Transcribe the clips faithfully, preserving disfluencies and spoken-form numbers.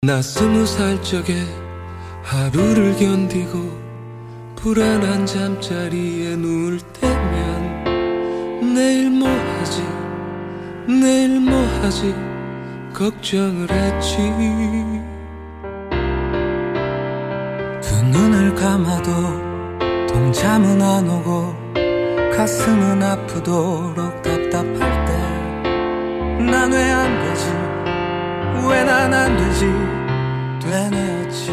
나 스무 살 적에 하루를 견디고 불안한 잠자리에 누울 때면 내일 뭐 하지 내일 뭐 하지 걱정을 했지. 두 눈을 감아도 동참은 안 오고 가슴은 아프도록 답답할 때 난 왜 안 되지 왜 난 안 되지 되뇌었지.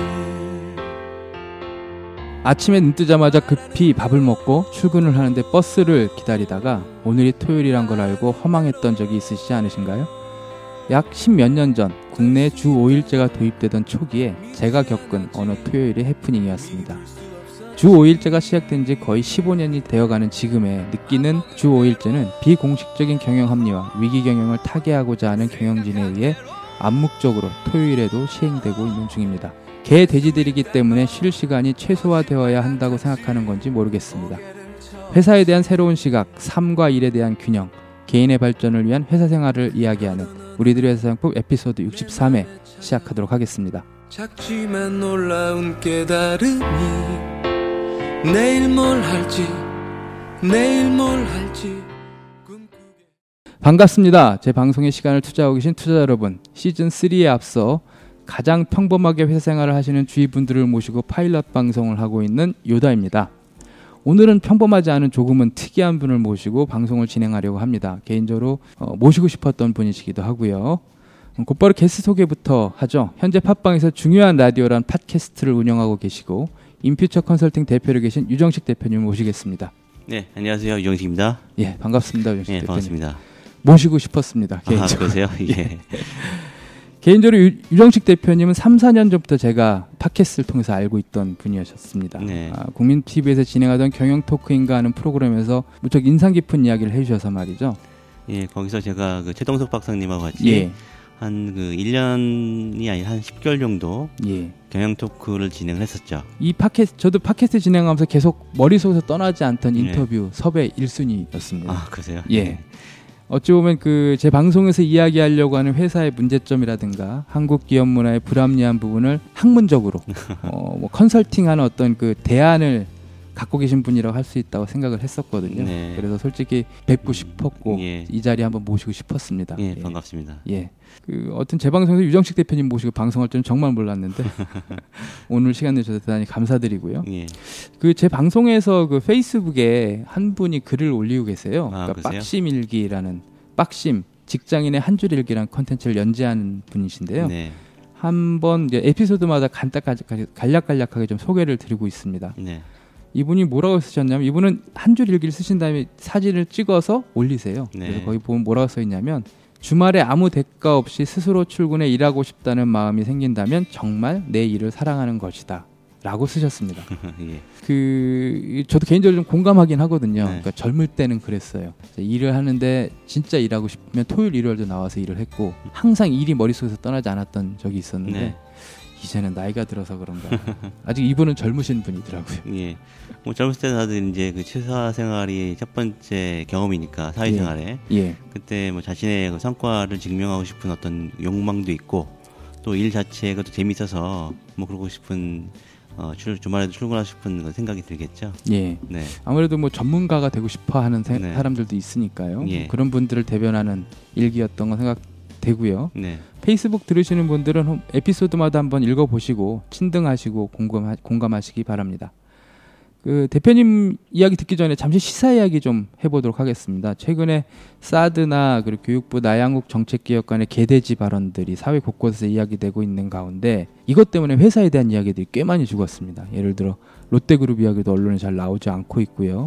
아침에 눈 뜨자마자 급히 밥을 먹고 출근을 하는데 버스를 기다리다가 오늘이 토요일이란 걸 알고 허망했던 적이 있으시지 않으신가요? 약 십몇 년 전 국내에 주 오 일제가 도입되던 초기에 제가 겪은 어느 토요일의 해프닝이었습니다. 주 오 일제가 시작된 지 거의 십오 년이 되어가는 지금에 느끼는 주 오 일제는 비공식적인 경영 합리와 위기 경영을 타개하고자 하는 경영진에 의해 암묵적으로 토요일에도 시행되고 있는 중입니다. 개 돼지들이기 때문에 쉴 시간이 최소화되어야 한다고 생각하는 건지 모르겠습니다. 회사에 대한 새로운 시각, 삶과 일에 대한 균형, 개인의 발전을 위한 회사 생활을 이야기하는 우리들의 회사생활법 에피소드 육십삼 회 시작하도록 하겠습니다. 작지만 놀라운 깨달음이 내일 뭘 할지 내일 뭘 할지 꿈꾸게. 반갑습니다. 제 방송에 시간을 투자하고 계신 투자자 여러분, 시즌 삼에 앞서 가장 평범하게 회사 생활을 하시는 주위분들을 모시고 파일럿 방송을 하고 있는 요다입니다. 오늘은 평범하지 않은 조금은 특이한 분을 모시고 방송을 진행하려고 합니다. 개인적으로 어, 모시고 싶었던 분이시기도 하고요. 음, 곧바로 게스트 소개부터 하죠. 현재 팟빵에서 중요한 라디오란 팟캐스트를 운영하고 계시고 인퓨처 컨설팅 대표로 계신 유정식 대표님 모시겠습니다. 네, 안녕하세요. 유정식입니다. 예, 반갑습니다. 유정식 네, 대표님. 반갑습니다. 모시고 싶었습니다. 개인적으로. 아, 그러세요? 예. 개인적으로 유, 유정식 대표님은 삼, 사 년 전부터 제가 팟캐스트를 통해서 알고 있던 분이셨습니다. 네. 아, 국민티비에서 진행하던 경영 토크인가 하는 프로그램에서 무척 인상 깊은 이야기를 해주셔서 말이죠. 예, 거기서 제가 그 최동석 박사님하고 같이 예. 한 그 일 년이 아니라 한 십 개월 정도 예. 경영 토크를 진행을 했었죠. 이 팟캐스트, 저도 팟캐스트 진행하면서 계속 머릿속에서 떠나지 않던 인터뷰 예. 섭외 일 순위였습니다. 아, 그러세요? 예. 네. 어찌 보면 그 제 방송에서 이야기하려고 하는 회사의 문제점이라든가 한국 기업 문화의 불합리한 부분을 학문적으로 어, 뭐 컨설팅하는 어떤 그 대안을 갖고 계신 분이라고 할 수 있다고 생각을 했었거든요. 네. 그래서 솔직히 뵙고 싶었고 예. 이 자리에 한번 모시고 싶었습니다. 예, 예. 반갑습니다. 예. 그 어떤 제 방송에서 유정식 대표님 모시고 방송할 줄은 정말 몰랐는데 오늘 시간 내주셔서 대단히 감사드리고요. 예. 그 제 방송에서 그 페이스북에 한 분이 글을 올리고 계세요. 아, 그러니까 빡심일기라는 빡심 직장인의 한 줄 일기라는 컨텐츠를 연재하는 분이신데요. 네. 한번 이제 에피소드마다 간단 간략간략하게 좀 소개를 드리고 있습니다. 네. 이분이 뭐라고 쓰셨냐면 이분은 한 줄 일기를 쓰신 다음에 사진을 찍어서 올리세요. 네. 그래서 거기 보면 뭐라고 써 있냐면 주말에 아무 대가 없이 스스로 출근해 일하고 싶다는 마음이 생긴다면 정말 내 일을 사랑하는 것이다 라고 쓰셨습니다. 예. 그 저도 개인적으로 좀 공감하긴 하거든요. 네. 그러니까 젊을 때는 그랬어요. 일을 하는데 진짜 일하고 싶으면 토요일 일요일도 나와서 일을 했고 항상 일이 머릿속에서 떠나지 않았던 적이 있었는데 네. 이제는 나이가 들어서 그런가. 아직 이분은 젊으신 분이더라고요. 예. 뭐 젊을 때 다들 이제 그 취사 생활이 첫 번째 경험이니까 사회생활에. 예. 예. 그때 뭐 자신의 그 성과를 증명하고 싶은 어떤 욕망도 있고 또 일 자체가 또 재밌어서 뭐 그러고 싶은 어, 주, 주말에도 출근하고 싶은 생각이 들겠죠. 예. 네. 아무래도 뭐 전문가가 되고 싶어하는 세, 네. 사람들도 있으니까요. 예. 뭐 그런 분들을 대변하는 일기였던 건 생각. 되고요. 네. 페이스북 들으시는 분들은 에피소드마다 한번 읽어보시고 친등하시고 공감하, 공감하시기 바랍니다. 그 대표님 이야기 듣기 전에 잠시 시사 이야기 좀 해보도록 하겠습니다. 최근에 사드나 그리고 교육부 나양욱 정책기획 간의 개돼지 발언들이 사회 곳곳에서 이야기되고 있는 가운데 이것 때문에 회사에 대한 이야기들이 꽤 많이 죽었습니다. 예를 들어 롯데그룹 이야기도 언론에 잘 나오지 않고 있고요.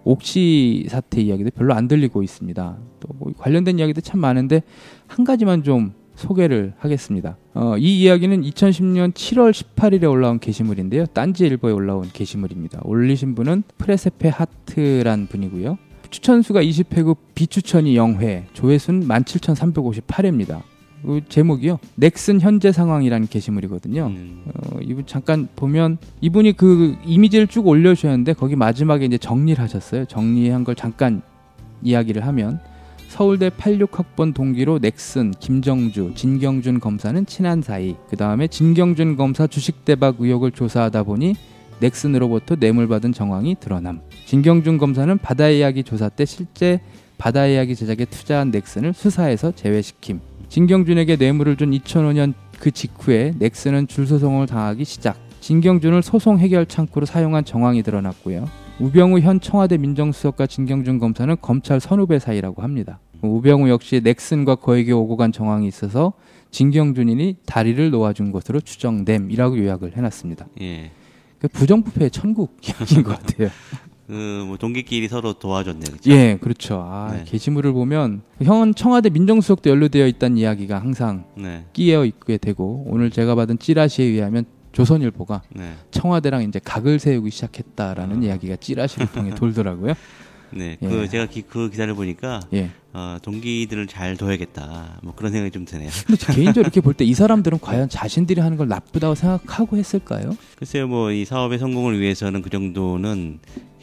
옥시 사태 이야기도 별로 안 들리고 있습니다. 또 뭐 관련된 이야기도 참 많은데 한 가지만 좀 소개를 하겠습니다. 어, 이 이야기는 이천십 년 칠월 십팔일에 올라온 게시물인데요. 딴지일보에 올라온 게시물입니다. 올리신 분은 프레세페 하트란 분이고요. 추천수가 이십 회고 비추천이 영 회, 조회수는 만 칠천삼백오십팔 회입니다. 그 제목이요. 넥슨 현재 상황이라는 게시물이거든요. 음. 어, 이분 잠깐 보면 이분이 그 이미지를 쭉 올려주셨는데 거기 마지막에 이제 정리를 하셨어요. 정리한 걸 잠깐 이야기를 하면 서울대 팔십육 학번 동기로 넥슨, 김정주, 진경준 검사는 친한 사이. 그 다음에 진경준 검사 주식 대박 의혹을 조사하다 보니 넥슨으로부터 뇌물 받은 정황이 드러남. 진경준 검사는 바다 이야기 조사 때 실제 바다 이야기 제작에 투자한 넥슨을 수사에서 제외시킴. 진경준에게 뇌물을 준 이천오 년 그 직후에 넥슨은 줄소송을 당하기 시작. 진경준을 소송 해결 창구로 사용한 정황이 드러났고요. 우병우 현 청와대 민정수석과 진경준 검사는 검찰 선후배 사이라고 합니다. 우병우 역시 넥슨과 거액의 오고 간 정황이 있어서 진경준이 다리를 놓아준 것으로 추정됨이라고 요약을 해놨습니다. 예. 부정부패의 천국 이야기인 것 같아요. 그 뭐 동기끼리 서로 도와줬네요. 그렇죠? 예, 그렇죠. 아, 네. 게시물을 보면 형 청와대 민정수석도 연루되어 있다는 이야기가 항상 네. 끼어 있게 되고 오늘 제가 받은 찌라시에 의하면 조선일보가 네. 청와대랑 이제 각을 세우기 시작했다라는 아. 이야기가 찌라시를 통해 돌더라고요. 네, 예. 그 제가 기, 그 기사를 보니까 예. 어, 동기들을 잘 둬야겠다. 뭐 그런 생각이 좀 드네요. 근데 개인적으로 이렇게 볼 때 이 사람들은 과연 자신들이 하는 걸 나쁘다고 생각하고 했을까요? 글쎄요, 뭐 이 사업의 성공을 위해서는 그 정도는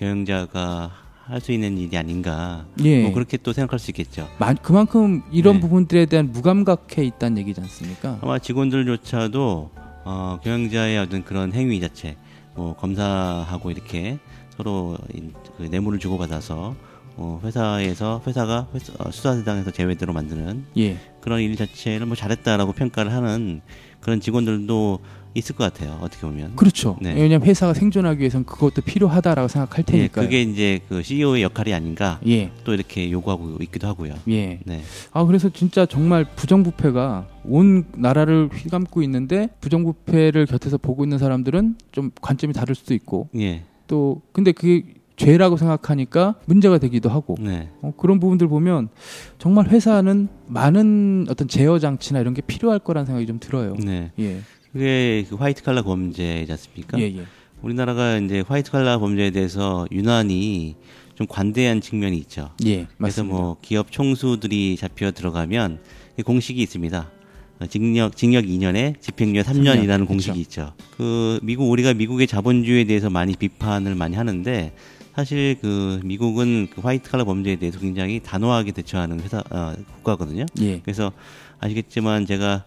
경영자가 할 수 있는 일이 아닌가. 예. 뭐 그렇게 또 생각할 수 있겠죠. 만, 그만큼 이런 네. 부분들에 대한 무감각해 있다는 얘기지 않습니까? 아마 직원들조차도 어, 경영자의 어떤 그런 행위 자체, 뭐 검사하고 이렇게 서로 그 뇌물을 주고받아서 어, 회사에서 회사가 회사, 어, 수사대상에서 제외대로 만드는 예. 그런 일 자체를 뭐 잘했다라고 평가를 하는 그런 직원들도 있을 것 같아요. 어떻게 보면. 그렇죠. 네. 왜냐하면 회사가 생존하기 위해서는 그것도 필요하다라고 생각할 테니까요. 예, 그게 이제 그 씨이오의 역할이 아닌가. 예. 또 이렇게 요구하고 있기도 하고요. 예. 네. 아 그래서 진짜 정말 부정부패가 온 나라를 휘감고 있는데 부정부패를 곁에서 보고 있는 사람들은 좀 관점이 다를 수도 있고. 예. 또 근데 그게 죄라고 생각하니까 문제가 되기도 하고 네. 어, 그런 부분들 보면 정말 회사는 많은 어떤 제어 장치나 이런 게 필요할 거라는 생각이 좀 들어요. 네. 예. 그게 그 화이트 칼라 범죄이지 않습니까? 예, 예. 우리나라가 이제 화이트 칼라 범죄에 대해서 유난히 좀 관대한 측면이 있죠. 예, 맞습니다. 그래서 뭐 기업 총수들이 잡혀 들어가면 공식이 있습니다. 징역 징역 이 년에 집행유예 삼 년이라는 공식이 그렇죠. 있죠. 그 미국 우리가 미국의 자본주의에 대해서 많이 비판을 많이 하는데 사실 그 미국은 그 화이트 칼라 범죄에 대해서 굉장히 단호하게 대처하는 회사 어, 국가거든요. 예. 그래서 아시겠지만 제가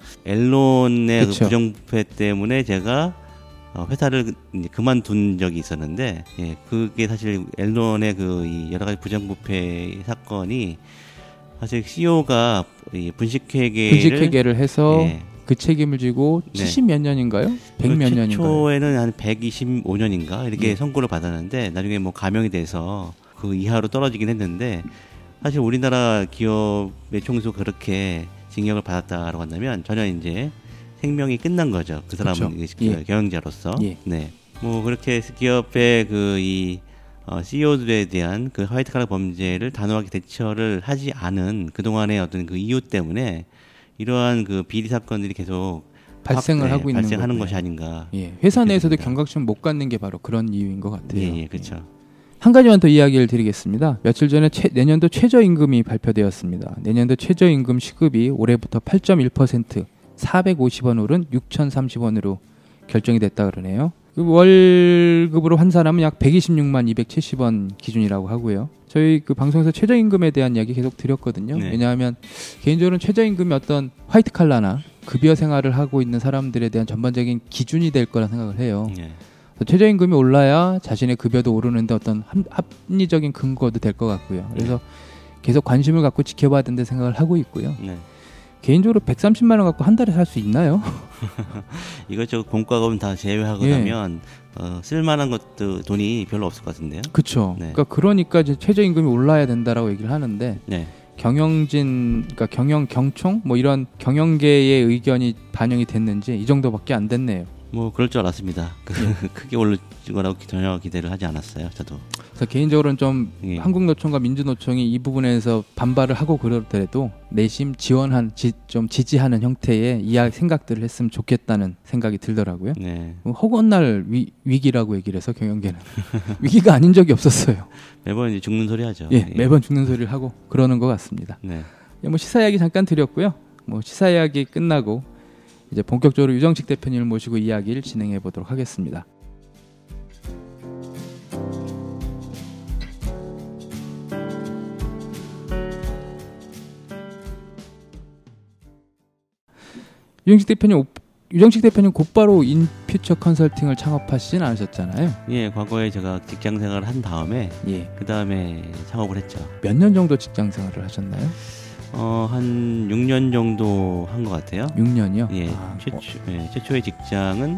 앨론의 그 부정부패 때문에 제가 어, 회사를 이제 그만둔 적이 있었는데, 예, 그게 사실 앨론의 그 이 여러 가지 부정부패 사건이 사실 씨이오가 이 분식회계를 분식회계를 해서 예. 그 책임을 지고 네. 칠십 몇 년인가요? 백 몇 년인가요? 최초에는 한 백이십오 년인가 이렇게 예. 선고를 받았는데 나중에 뭐 감형이 돼서 그 이하로 떨어지긴 했는데 사실 우리나라 기업의 총수 그렇게 징역을 받았다라고 한다면 전혀 이제 생명이 끝난 거죠. 그 사람은 그렇죠. 그 예. 경영자로서. 예. 네. 뭐 그렇게 기업의 그 이 어, 씨이오들에 대한 그 화이트 칼라 범죄를 단호하게 대처를 하지 않은 그 동안의 어떤 그 이유 때문에 이러한 그 비리 사건들이 계속 발생을 네, 하고 있는 발생하는 것이 아닌가. 예. 회사 내에서도 경각심 못 갖는 게 바로 그런 이유인 것 같아요. 예, 예 그렇죠. 예. 한 가지만 더 이야기를 드리겠습니다. 며칠 전에 최, 내년도 최저임금이 발표되었습니다. 내년도 최저임금 시급이 올해부터 팔 점 일 퍼센트 사백오십 원 오른 육천삼십 원으로 결정이 됐다 그러네요. 월급으로 환산하면 약 백이십육만 이백칠십 원 기준이라고 하고요. 저희 그 방송에서 최저임금에 대한 이야기 계속 드렸거든요. 네. 왜냐하면 개인적으로는 최저임금이 어떤 화이트 칼라나 급여 생활을 하고 있는 사람들에 대한 전반적인 기준이 될 거라 생각을 해요. 네. 최저임금이 올라야 자신의 급여도 오르는데 어떤 합리적인 근거도 될 것 같고요. 그래서 네. 계속 관심을 갖고 지켜봐야 된다는 생각을 하고 있고요. 네. 개인적으로 백삼십만 원 갖고 한 달에 살 수 있나요? 이것저것 공과금 다 제외하고 예. 나면 어, 쓸만한 것도 돈이 별로 없을 것 같은데요. 그렇죠. 네. 그러니까 그러니까 이제 최저임금이 올라야 된다라고 얘기를 하는데 네. 경영진, 그러니까 경영 경총 뭐 이런 경영계의 의견이 반영이 됐는지 이 정도밖에 안 됐네요. 뭐 그럴 줄 알았습니다. 예. 크게 오를 거라고 전혀 기대를 하지 않았어요. 저도. 그래서 개인적으로는 좀 예. 한국노총과 민주노총이 이 부분에서 반발을 하고 그러더라도 내심 지원한, 지, 좀 지지하는 형태의 이야기 생각들을 했으면 좋겠다는 생각이 들더라고요. 네. 허구날 위, 위기라고 얘기를 해서 경영계는 위기가 아닌 적이 없었어요. 매번 이제 죽는 소리 하죠. 예, 예. 매번 죽는 소리를 하고 그러는 것 같습니다. 네. 뭐 시사 이야기 잠깐 드렸고요. 뭐 시사 이야기 끝나고 이제 본격적으로 유정식 대표님을 모시고 이야기를 진행해 보도록 하겠습니다. 유정식 대표님 유정식 대표님 곧바로 인퓨처 컨설팅을 창업하시진 않으셨잖아요. 예, 과거에 제가 직장 생활을 한 다음에 예. 그 다음에 창업을 했죠. 몇 년 정도 직장 생활을 하셨나요? 어, 한 육 년 정도 한 것 같아요. 육 년이요? 예, 아, 최초, 어. 예, 최초의 직장은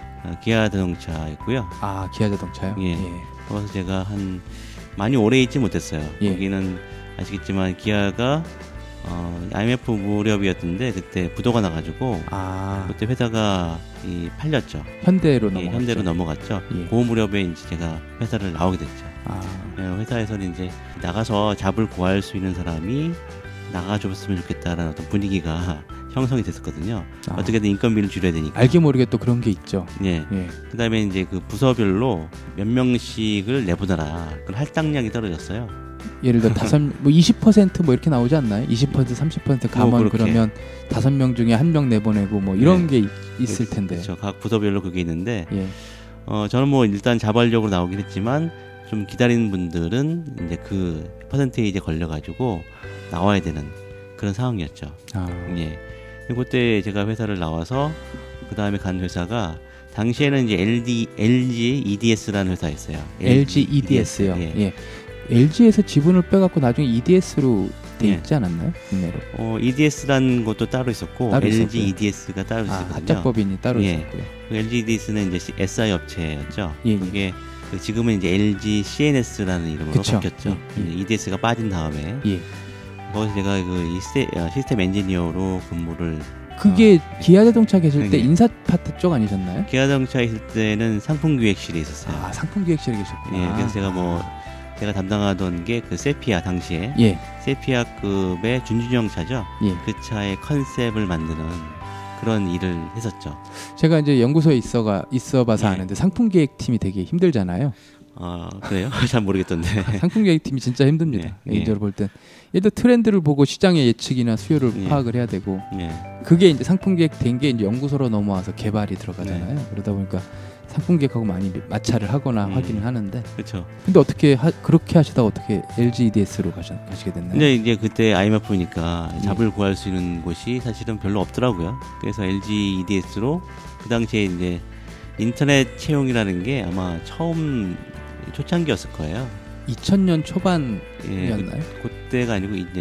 기아 자동차였고요. 아, 기아 자동차요? 예. 예. 거기서 제가 한 많이 오래 있지 못했어요. 예. 거기는 아시겠지만 기아가 어, 아이엠에프 무렵이었는데 그때 부도가 나가지고 아. 그때 회사가 이 팔렸죠. 현대로 넘어갔죠. 예, 현대로 넘어갔죠. 예. 그 무렵에 이제 제가 회사를 나오게 됐죠. 아. 예, 회사에서는 이제 나가서 잡을 구할 수 있는 사람이 나가줬으면 좋겠다라는 어떤 분위기가 형성이 됐었거든요. 아. 어떻게든 인건비를 줄여야 되니까. 알게 모르게 또 그런 게 있죠. 예. 예. 그다음에 이제 그 부서별로 몇 명씩을 내보내라. 그 할당량이 떨어졌어요. 예를 들어 다섯 뭐 이십 퍼센트 뭐 이렇게 나오지 않나요? 이십 퍼센트 삼십 퍼센트 감원 뭐 그러면 다섯 명 중에 한 명 내보내고 뭐 이런 네. 게 있을 텐데. 그렇죠. 각 부서별로 그게 있는데 예. 어 저는 뭐 일단 자발적으로 나오긴 했지만 좀 기다리는 분들은 이제 그 퍼센테이지에 걸려가지고 나와야 되는 그런 상황이었죠. 아. 예. 그때 제가 회사를 나와서 그 다음에 간 회사가 당시에는 이제 엘디 엘지 이디에스라는 회사였어요. 엘지 이디에스요. 예. 예. 엘지에서 지분을 빼갖고 나중에 이디에스로 돼 있지 않았나요? 국내로. 어, 이디에스라는 것도 따로 있었고 따로 엘지 있었고요. 이디에스가 따로 아, 있었거든요. 합작법인이 따로 예. 있었고요. 그 엘지 이디에스는 이제 에스아이 업체였죠. 예. 그게 그 지금은 이제 엘지 씨엔에스라는 이름으로 그쵸. 바뀌었죠. 예. 예. 이디에스가 빠진 다음에 예. 거기서 제가 그 시스템, 시스템 엔지니어로 근무를. 그게 어, 기아 자동차 계실 네. 때 인사 파트 쪽 아니셨나요? 기아 자동차 있을 때는 상품 기획실에 있었어요. 아, 상품 기획실에 계셨구나. 예, 그래서 제가 뭐 제가 담당하던 게 그 세피아 당시에 예. 세피아급의 준준형 차죠. 예. 그 차의 컨셉을 만드는 그런 일을 했었죠. 제가 이제 연구소에 있어가 있어봐서 예. 아는데 상품 기획 팀이 되게 힘들잖아요. 아 그래요? 잘 모르겠던데. 상품 기획 팀이 진짜 힘듭니다. 예. 개인적으로 볼 땐. 예를 들어 트렌드를 보고 시장의 예측이나 수요를 예. 파악을 해야 되고 예. 그게 이제 상품 기획 된 게 이제 연구소로 넘어와서 개발이 들어가잖아요. 네. 그러다 보니까 상품 기획하고 많이 마찰을 하거나 음. 하기는 하는데. 그렇죠. 근데 어떻게 하, 그렇게 하시다가 어떻게 엘지 이디에스로 가시, 가시게 됐나요? 근데 이제 그때 아이엠에프니까 예. 잡을 구할 수 있는 곳이 사실은 별로 없더라고요. 그래서 엘지 이디에스로 그 당시에 이제 인터넷 채용이라는 게 아마 처음 초창기였을 거예요. 이천 년 초반이었나요? 예, 그, 그때가 아니고 이제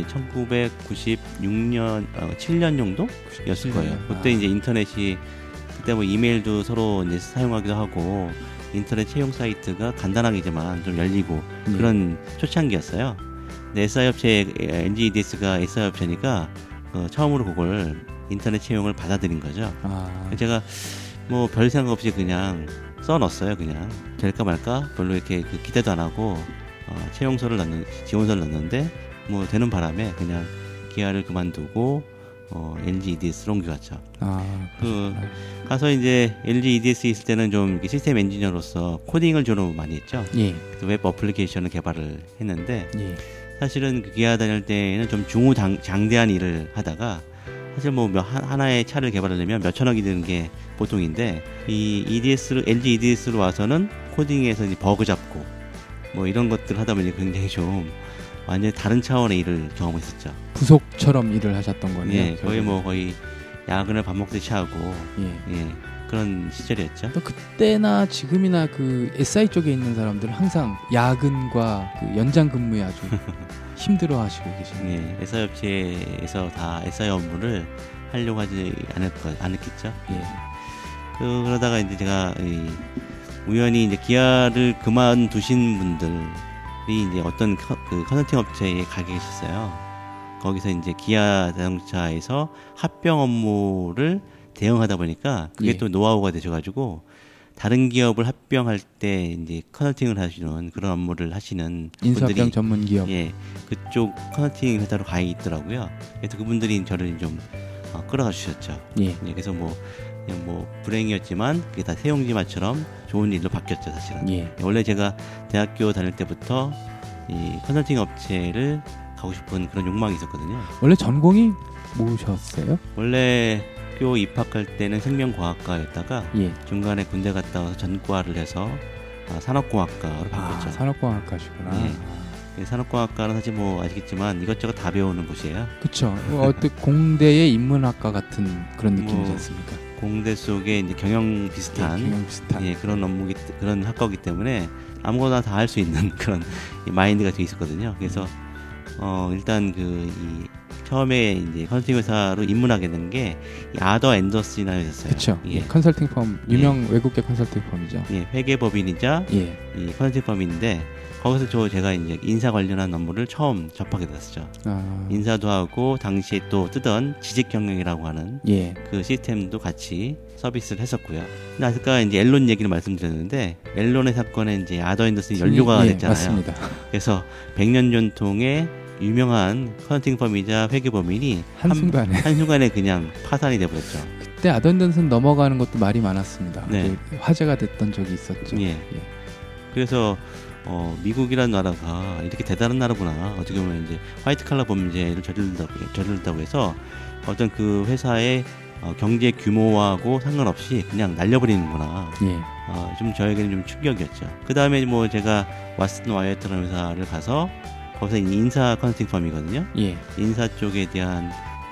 천구백구십육 년, 어, 칠 년 정도였을 거예요. 그때 아. 이제 인터넷이 그때 뭐 이메일도 서로 이제 사용하기도 하고 인터넷 채용 사이트가 간단하게지만 좀 열리고 음. 그런 초창기였어요. 근데 에스아이 업체 엘지 이디에스가 에스아이 업체니까 어, 처음으로 그걸 인터넷 채용을 받아들인 거죠. 아. 제가 뭐 별 생각 없이 그냥 써넣었어요. 그냥 될까 말까 별로 이렇게 그 기대도 안 하고 어, 채용서를 넣는 지원서를 넣었는데 뭐 되는 바람에 그냥 기아를 그만두고 어, 엘지 이디에스로 옮겨갔죠. 아, 그 가서 이제 엘지 이디에스 있을 때는 좀 시스템 엔지니어로서 코딩을 주로 많이 했죠. 예. 웹 어플리케이션을 개발을 했는데 예. 사실은 그 기아 다닐 때는 좀 중후장대한 일을 하다가 사실 뭐 하나의 차를 개발하려면 몇 천억이 드는 게 보통인데 이 이디에스로 엘지 이디에스로 와서는 코딩에서 이제 버그 잡고 뭐 이런 것들 하다 보니 굉장히 좀 완전히 다른 차원의 일을 경험했었죠. 부속처럼 일을 하셨던 거네요. 예, 거의 뭐 거의 야근을 밥 먹듯이 하고 예. 예, 그런 시절이었죠. 또 그때나 지금이나 그 에스아이 쪽에 있는 사람들은 항상 야근과 그 연장 근무에 아주 힘들어하시고 계시네요. 예, 에스아이 업체에서 다 에스아이 업무를 하려고 하지 않을 거, 않았겠죠. 예. 그, 그러다가 이제 제가 이, 우연히 이제 기아를 그만두신 분들이 이제 어떤 커, 그 컨설팅 업체에 가 계셨어요. 거기서 이제 기아 자동차에서 합병 업무를 대응하다 보니까 그게 예. 또 노하우가 되셔가지고 다른 기업을 합병할 때 이제 컨설팅을 하시는 그런 업무를 하시는 인수합병 전문 기업, 예, 그쪽 컨설팅 회사로 가 있더라고요. 그래서 그분들이 저를 좀 어, 끌어가 주셨죠. 예. 예, 그래서 뭐 그냥 뭐 불행이었지만 그게 다 새용지마처럼 좋은 일로 바뀌었죠, 사실은. 예. 원래 제가 대학교 다닐 때부터 이 컨설팅 업체를 가고 싶은 그런 욕망이 있었거든요. 원래 전공이 뭐셨어요? 원래 학교 입학할 때는 생명과학과였다가 예. 중간에 군대 갔다 와서 전과를 해서 아, 산업공학과로 바뀌었죠. 아, 산업공학과시구나. 예. 산업공학과는 사실 뭐 아시겠지만 이것저것 다 배우는 곳이에요. 그렇죠. 어떤 공대의 인문학과 같은 그런 느낌이지 뭐 않습니까? 공대 속에 이제 경영 비슷한, 예, 경영 비슷한. 예, 그런 업무기 그런 학과이기 때문에 아무거나 다 할 수 있는 그런 마인드가 돼 있었거든요. 그래서 어 일단 그 이 처음에 이제 컨설팅 회사로 입문하게 된 게 아더 앤더슨이라였어요. 그렇죠. 예. 컨설팅 펌 유명 예. 외국계 컨설팅 펌이죠. 예, 회계법인이자 예. 이 컨설팅 펌인데 거기서 저 제가 이제 인사 관련한 업무를 처음 접하게 됐었죠. 아. 인사도 하고 당시에 또 뜨던 지식 경영이라고 하는 예. 그 시스템도 같이 서비스를 했었고요. 근데 아까 이제 앨런 얘기를 말씀드렸는데 앨런의 사건에 이제 아더 앤더슨이 연루가 예, 됐잖아요. 맞습니다. 그래서 백 년 전통의 유명한 컨설팅 펌이자 회계법인이 한순간에 한, 한순간에 그냥 파산이 돼버렸죠. 그때 아더 앤더슨 넘어가는 것도 말이 많았습니다. 네. 화제가 됐던 적이 있었죠. 예. 예. 그래서 어, 미국이라는 나라가 이렇게 대단한 나라구나. 어떻게 보면 이제 화이트 칼라 범죄를 저지른다고, 저지른다고 해서 어떤 그 회사의 어, 경제 규모하고 상관없이 그냥 날려버리는구나. 예. 어, 좀 저에게는 좀 충격이었죠. 그 다음에 뭐 제가 왓슨 와이어트라는 회사를 가서 거기서 인사 컨설팅 펌이거든요. 예. 인사 쪽에 대한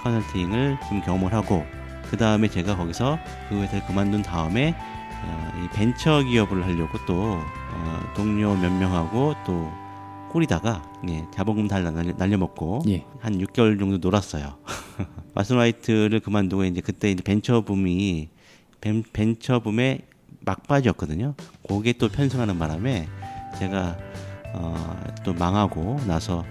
컨설팅을 좀 경험을 하고 그 다음에 제가 거기서 그 회사를 그만둔 다음에 어, 이 벤처 기업을 하려고 또 어, 동료 몇 명하고 또 꾸리다가 예, 자본금 다 날려, 날려먹고 예. 한 육 개월 정도 놀았어요. 왓슨 화이트를 그만두고 이제 그때 이제 벤처 붐이 벤, 벤처 붐의 막바지였거든요. 거기에 또 편승하는 바람에 제가 어, 또 망하고 나서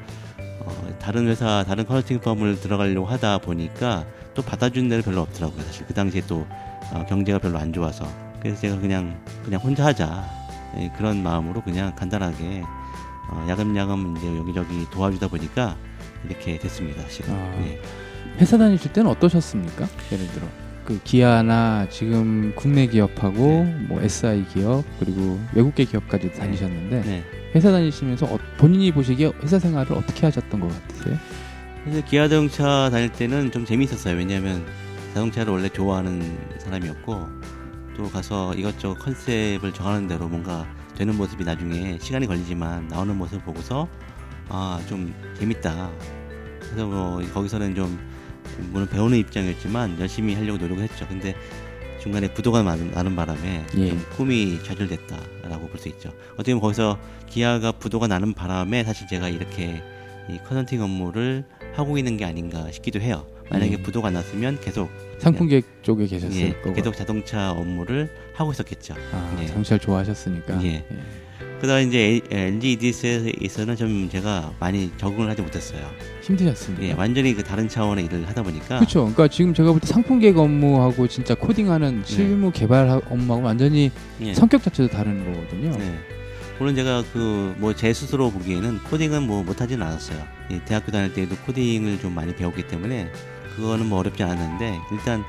어, 다른 회사, 다른 컨설팅 펌을 들어가려고 하다 보니까 또 받아준 데는 별로 없더라고요. 사실 그 당시에 또 어, 경제가 별로 안 좋아서 그래서 제가 그냥 그냥 혼자 하자 예, 그런 마음으로 그냥 간단하게 어, 야금야금 이제 여기저기 도와주다 보니까 이렇게 됐습니다. 사실. 아, 예. 회사 다니실 때는 어떠셨습니까? 예를 들어 그 기아나 지금 국내 기업하고 네. 뭐 에스아이 기업 그리고 외국계 기업까지 다니셨는데. 네. 네. 회사 다니시면서 어, 본인이 보시기에 회사 생활을 어떻게 하셨던 것 같으세요? 그래서 기아 자동차 다닐 때는 좀 재미있었어요. 왜냐하면 자동차를 원래 좋아하는 사람이었고 또 가서 이것저것 컨셉을 정하는 대로 뭔가 되는 모습이 나중에 시간이 걸리지만 나오는 모습을 보고서 아, 좀 재밌다. 그래서 뭐 거기서는 좀 물론 배우는 입장이었지만 열심히 하려고 노력을 했죠. 근데 중간에 부도가 나는 바람에 예. 좀 꿈이 좌절됐다라고 볼 수 있죠. 어떻게 보면 거기서 기아가 부도가 나는 바람에 사실 제가 이렇게 이 컨설팅 업무를 하고 있는 게 아닌가 싶기도 해요. 만약에 예. 부도가 났으면 계속 상품계획 쪽에 계셨을 예, 거고 계속 자동차 업무를 하고 있었겠죠. 아, 예. 자동차를 좋아하셨으니까. 예. 예. 그다음에 이제 엘지 이디에스에서는 좀 제가 많이 적응을 하지 못했어요. 힘드셨습니다. 예, 완전히 그 다른 차원의 일을 하다 보니까. 그렇죠. 그러니까 지금 제가 볼 때 상품계획 업무하고 진짜 코딩하는 실무 네. 개발 업무하고 완전히 네. 성격 자체도 다른 거거든요. 네. 물론 제가 그 뭐 제 스스로 보기에는 코딩은 뭐 못하진 않았어요. 예, 대학교 다닐 때도 코딩을 좀 많이 배웠기 때문에 그거는 뭐 어렵지 않았는데 일단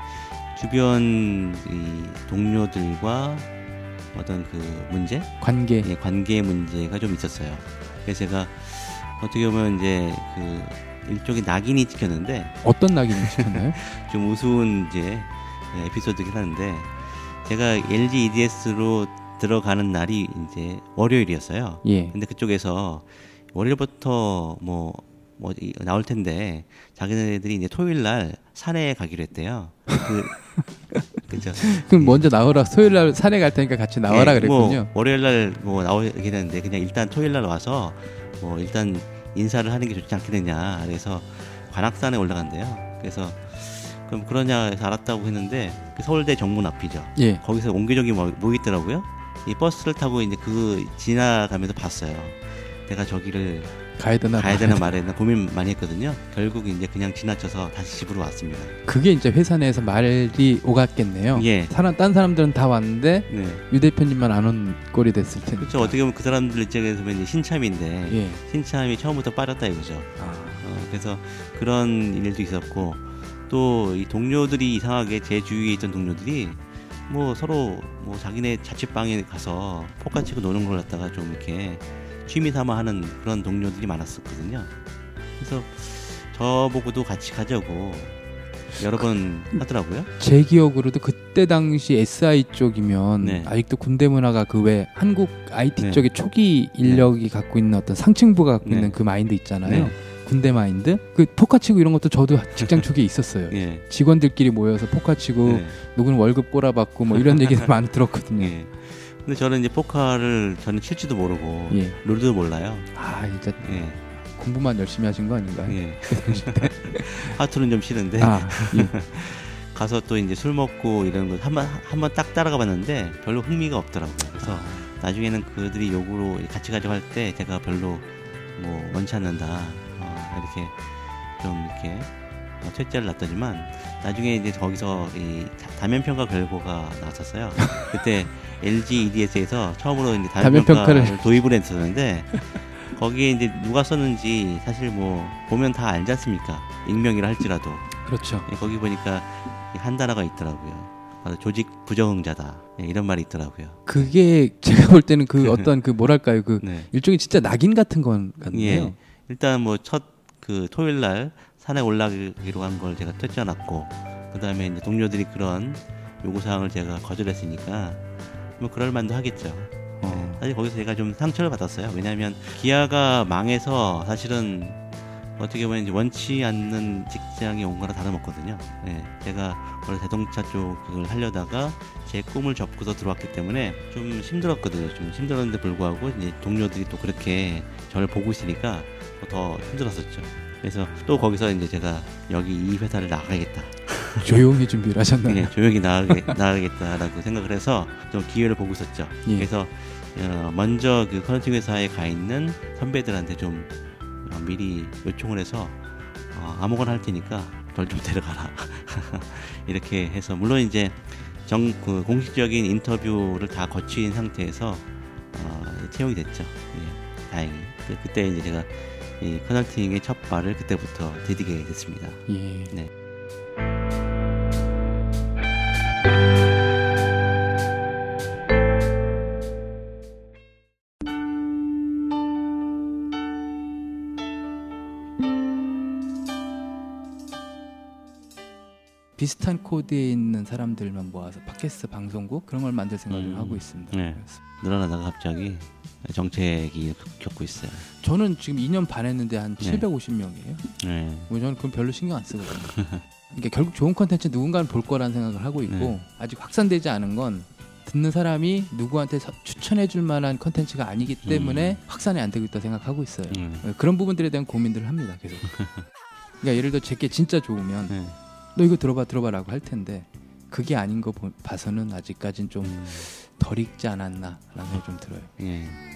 주변 이 동료들과 어떤 그 문제? 관계. 예, 관계 문제가 좀 있었어요. 그래서 제가 어떻게 보면 이제 그 일종의 낙인이 찍혔는데. 어떤 낙인이 찍혔나요? 좀 우스운 이제 에피소드긴 한데 제가 엘지 이디에스로 들어가는 날이 이제 월요일이었어요. 예. 근데 그쪽에서 월요일부터 뭐, 뭐 나올 텐데 자기네들이 이제 토요일 날 산에 가기로 했대요. 그 그죠. 그럼 먼저 나오라. 토요일 날 산에 갈 테니까 같이 나와라 네, 그랬군요. 뭐 월요일 날 뭐 나오게 되는데 그냥 일단 토요일 날 와서 뭐 일단 인사를 하는 게 좋지 않겠느냐. 그래서 관악산에 올라간대요. 그래서 그럼 그러냐 해서 알았다고 했는데 그 서울대 정문 앞이죠. 예. 거기서 옹기종기 모이더라고요. 이 버스를 타고 이제 그 지나가면서 봤어요. 내가 저기를 가야 되나 가야 되나 말아야 되나 고민 많이 했거든요. 결국 이제 그냥 지나쳐서 다시 집으로 왔습니다. 그게 이제 회사 내에서 말이 오갔겠네요. 예. 사람 딴 사람들은 다 왔는데 네. 유 대표님만 안 온 꼴이 됐을 텐데. 그렇죠. 어떻게 보면 그 사람들 입장에서 이제 신참인데 예. 신참이 처음부터 빠졌다 이거죠. 아. 어, 그래서 그런 일도 있었고 또 이 동료들이 이상하게 제 주위에 있던 동료들이 뭐 서로 뭐 자기네 자취방에 가서 포카 치고 노는 걸 갖다가 좀 이렇게 취미 삼아 하는 그런 동료들이 많았었거든요. 그래서 저보고도 같이 가자고 여러 번 하더라고요. 제 기억으로도 그 그때 당시 에스아이 쪽이면 네. 아직도 군대 문화가 그 왜 한국 아이티 네. 쪽의 초기 인력이 네. 갖고 있는 어떤 상층부가 갖고 네. 있는 그 마인드 있잖아요. 네. 군대 마인드. 그 포카 치고 이런 것도 저도 직장 초기에 있었어요. 네. 직원들끼리 모여서 포카 치고 네. 누구는 월급 꼬라박고 뭐 이런 얘기도 많이 들었거든요. 네. 근데 저는 이제 포카를 저는 칠지도 모르고 예. 룰도 몰라요. 아 진짜 예. 공부만 열심히 하신 거 아닌가요? 예. 하투는 좀 싫은데 아, 예. 가서 또 이제 술 먹고 이런 거 한번 한번 딱 따라가 봤는데 별로 흥미가 없더라고요. 그래서 아. 나중에는 그들이 요구로 같이 가자고 할 때 제가 별로 뭐 원치 않는다 어, 이렇게 좀 이렇게 어, 퇴짜를 놨더니만 나중에 이제 거기서 이 다면 평가 결과가 나왔었어요. 그때 엘지 이디에스에서 처음으로 이제 다면 평가를 도입을 했었는데 거기에 이제 누가 썼는지 사실 뭐 보면 다 알지 않습니까? 익명이라 할지라도. 그렇죠. 예, 거기 보니까 한 단어가 있더라고요. 바로 조직 부정응자다. 예, 이런 말이 있더라고요. 그게 제가 볼 때는 그 어떤 그 뭐랄까요, 그 네. 일종의 진짜 낙인 같은 건 같네요. 예, 일단 뭐 첫 그 토요일 날 산에 올라가기로 한 걸 제가 퇴짜놨고, 그 다음에 이제 동료들이 그런 요구 사항을 제가 거절했으니까 뭐 그럴 만도 하겠죠. 어. 사실 거기서 제가 좀 상처를 받았어요. 왜냐하면 기아가 망해서 사실은 어떻게 보면 이제 원치 않는 직장에 온 거랑 다름없거든요. 네, 제가 원래 자동차 쪽을 하려다가 제 꿈을 접고서 들어왔기 때문에 좀 힘들었거든요. 좀 힘들었는데 불구하고 이제 동료들이 또 그렇게 저를 보고 있으니까 더 힘들었었죠. 그래서 또 거기서 이제 제가 여기 이 회사를 나가야겠다. 조용히 준비를 하셨나요? 네, 조용히 나가게, 나가겠다라고 생각을 해서 좀 기회를 보고 있었죠. 예. 그래서 어, 먼저 그 컨설팅 회사에 가 있는 선배들한테 좀 어, 미리 요청을 해서 어, 아무거나 할 테니까 널 좀 데려가라. 이렇게 해서 물론 이제 정, 그 공식적인 인터뷰를 다 거친 상태에서 어, 채용이 됐죠. 예, 다행히. 그, 그때 이제 제가 이 컨설팅의 첫 발을 그때부터 디디게 됐습니다. 예. 네. 비슷한 코드에 있는 사람들만 모아서 팟캐스트 방송국 그런 걸 만들 생각을 음, 하고 있습니다. 네. 늘어나다가 갑자기 정책이 겪고 있어요. 저는 지금 이 년 반 했는데 한 네. 칠백오십 명이에요. 네. 저는 그건 별로 신경 안 쓰거든요. 그러니까 결국 좋은 콘텐츠 누군가는 볼 거라는 생각을 하고 있고 네. 아직 확산되지 않은 건 듣는 사람이 누구한테 추천해 줄 만한 콘텐츠가 아니기 때문에 음. 확산이 안 되고 있다고 생각하고 있어요. 음. 그런 부분들에 대한 고민들을 합니다. 계속. 그러니까 예를 들어 제게 진짜 좋으면 네. 너 이거 들어봐 들어봐라고 할 텐데 그게 아닌 거 보, 봐서는 아직까진 좀 덜 익지 않았나라는 생각이 좀 들어요. 예.